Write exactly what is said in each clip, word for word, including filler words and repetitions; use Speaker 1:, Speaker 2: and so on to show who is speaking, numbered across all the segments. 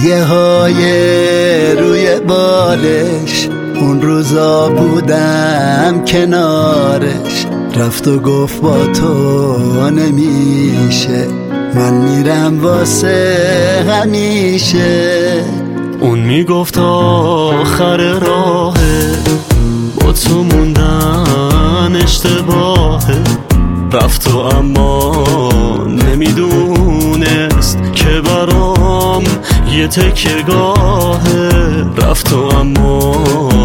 Speaker 1: گریه های روی بالش، اون روزا بودم کنارش، رفت و گفت با تو نمیشه، من میرم واسه همیشه.
Speaker 2: اون میگفت آخر راهه، با تو موندن اشتباهه، رفت و اما نمیدونست که برام یه تکه گاهه، رفت و اما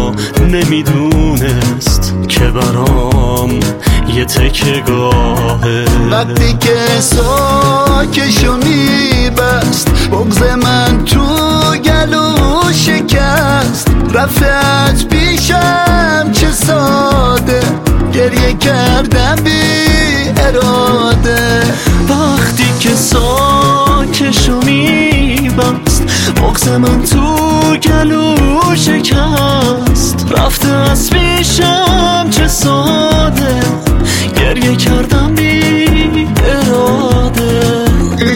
Speaker 2: نمیدونست که برام یه تکه گاهه.
Speaker 1: وقتی که ساکشو میبست، بغض من تو گلو شکست، رفت پیشم چه ساده، گریه کردم بی اراده.
Speaker 2: وقتی که ساکشو میبست، بغض من تو گلو شکست، رفته از پیشم چه ساده، گریه کردم بی اراده.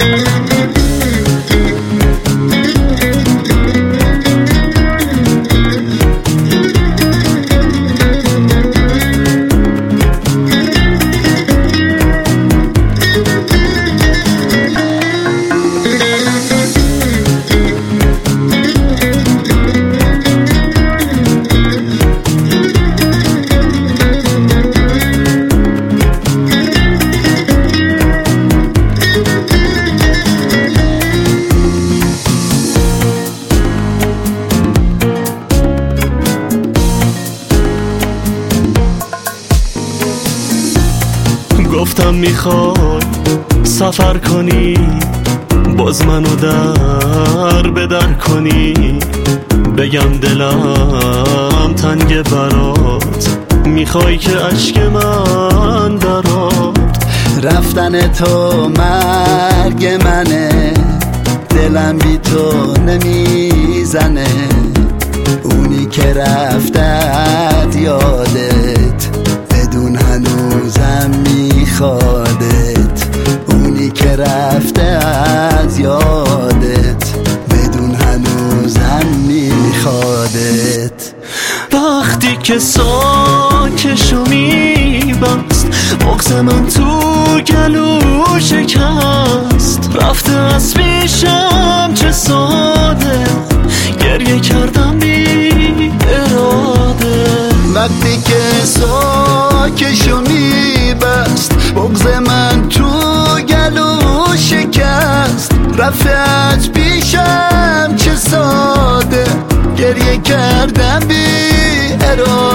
Speaker 2: گفتم میخوای سفر کنی، باز منو در به در کنی، بگم دلم تنگ برات، میخوای که عشق من درات.
Speaker 1: رفتن تو مرگ منه، دلم بی تو نمیزنه، اونی که رفتت یادت، بدون هنوزم میخوادت، اونی که رفته از یادت، بدون هنوزم میخوادت.
Speaker 2: وقتی که ساکشو میبست، بغض من تو گلو شکست، رفته از پیشم چه ساده، گریه کردم بی اراده.
Speaker 1: وقتی که ساکشو میبست، بغض من تو گلو شکست، رفت پیشم چه ساده، گریه کردم بی اراده.